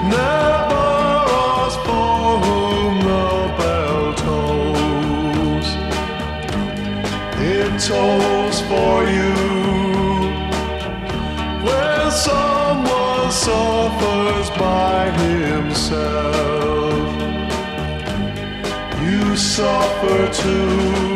Never us for whom the bell tolls. It tolls for you when someone suffers by himself. You suffer too.